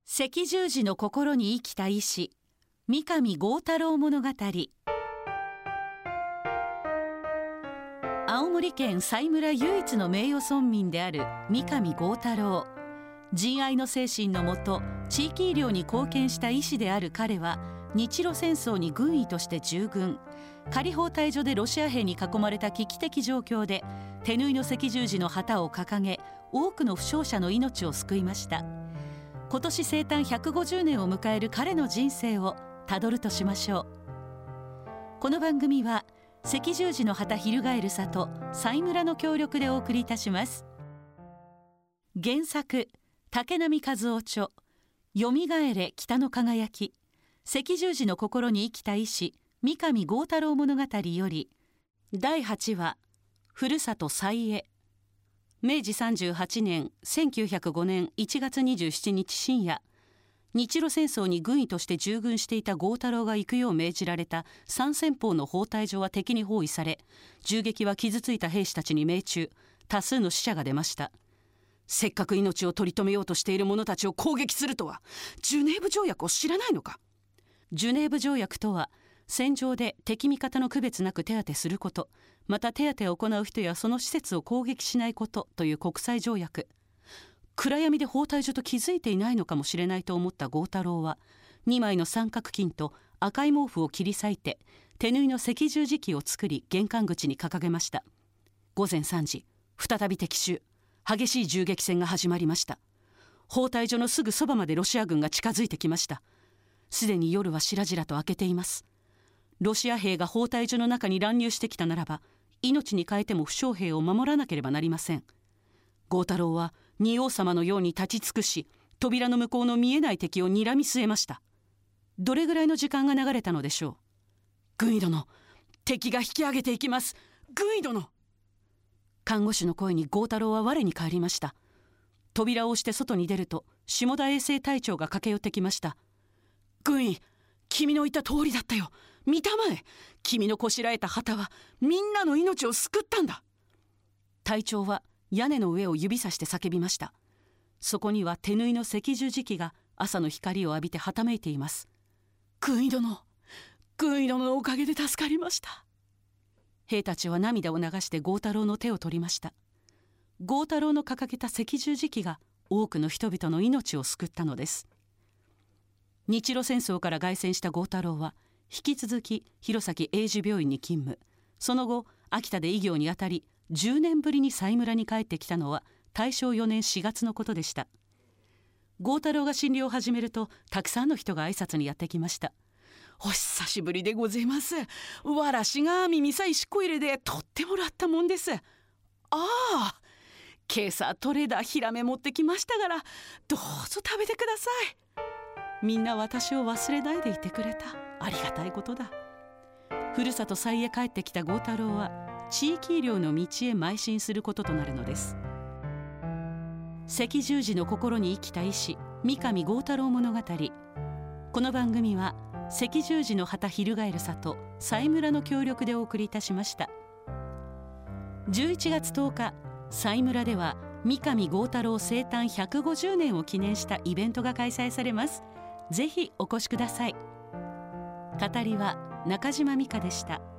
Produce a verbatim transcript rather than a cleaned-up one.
赤十字の心に生きた医師、三上豪太郎物語。青森県佐井村唯一の名誉村民である三上豪太郎。仁愛の精神のもと地域医療に貢献した医師である彼は、日露戦争に軍医として従軍。仮放対所でロシア兵に囲まれた危機的状況で手縫いの赤十字の旗を掲げ、多くの負傷者の命を救いました。今年生誕ひゃくごじゅうねんを迎える彼の人生をたどるとしましょう。この番組は赤十字の旗翻る里佐井村の協力でお送りいたします。原作竹波和夫著、よみがえれ北の輝き、赤十字の心に生きた医師三上豪太郎物語より、だいはちわふるさと佐井へ。めいじさんじゅうはちねんせんきゅうひゃくごねんいちがつにじゅうしちにち深夜、日露戦争に軍医として従軍していた豪太郎が行くよう命じられた三千方の砲台所は敵に包囲され、銃撃は傷ついた兵士たちに命中、多数の死者が出ました。せっかく命を取り留めようとしている者たちを攻撃するとは、ジュネーブ条約を知らないのか。ジュネーブ条約とは、戦場で敵味方の区別なく手当てすること、また手当てを行う人やその施設を攻撃しないことという国際条約。暗闇で砲台所と気づいていないのかもしれないと思った豪太郎は、にまいの三角巾と赤い毛布を切り裂いて手縫いの赤十字旗を作り、玄関口に掲げました。ごぜんさんじ、再び敵襲、激しい銃撃戦が始まりました。砲台所のすぐそばまでロシア軍が近づいてきました。すでに夜は白々と明けています。ロシア兵が砲台所の中に乱入してきたならば、命に代えても負傷兵を守らなければなりません。豪太郎は仁王様のように立ち尽くし、扉の向こうの見えない敵を睨み据えました。どれぐらいの時間が流れたのでしょう。軍医殿、敵が引き上げていきます。軍医殿。看護師の声に豪太郎は我に返りました。扉を押して外に出ると、下田衛生隊長が駆け寄ってきました。軍医、君の言った通りだったよ。見たまえ、君のこしらえた旗はみんなの命を救ったんだ。隊長は屋根の上を指さして叫びました。そこには手縫いの赤十字旗が朝の光を浴びてはためいています。軍医殿、軍医殿のおかげで助かりました。兵たちは涙を流して豪太郎の手を取りました。豪太郎の掲げた赤十字旗が多くの人々の命を救ったのです。日露戦争から凱旋した豪太郎は引き続き弘前英樹病院に勤務。その後秋田で医業にあたり、じゅうねんぶりに佐井村に帰ってきたのは大正よねんしがつのことでした。豪太郎が診療を始めると、たくさんの人が挨拶にやってきました。お久しぶりでございます。わらしが耳さいしこ入れで取ってもらったもんです。ああ、今朝取れだヒラメ持ってきましたから、どうぞ食べてください。みんな私を忘れないでいてくれた。ありがたいことだ。ふるさと佐井へ帰ってきた豪太郎は、地域医療の道へ邁進することとなるのです。赤十字の心に生きた医師三上豪太郎物語。この番組は赤十字の旗翻る里佐井村の協力でお送りいたしました。じゅういちがつとおか、佐井村では三上豪太郎生誕ひゃくごじゅうねんを記念したイベントが開催されます。ぜひお越しください。語りは中島美嘉でした。